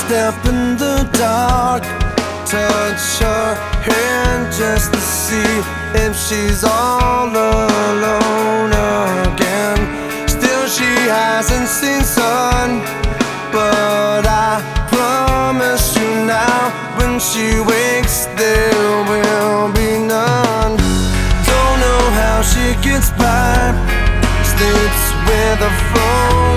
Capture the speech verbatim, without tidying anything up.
step in the dark, touch her hand just to see if she's all alone again. Still she hasn't seen sun, but I promise you now, when she wakes there will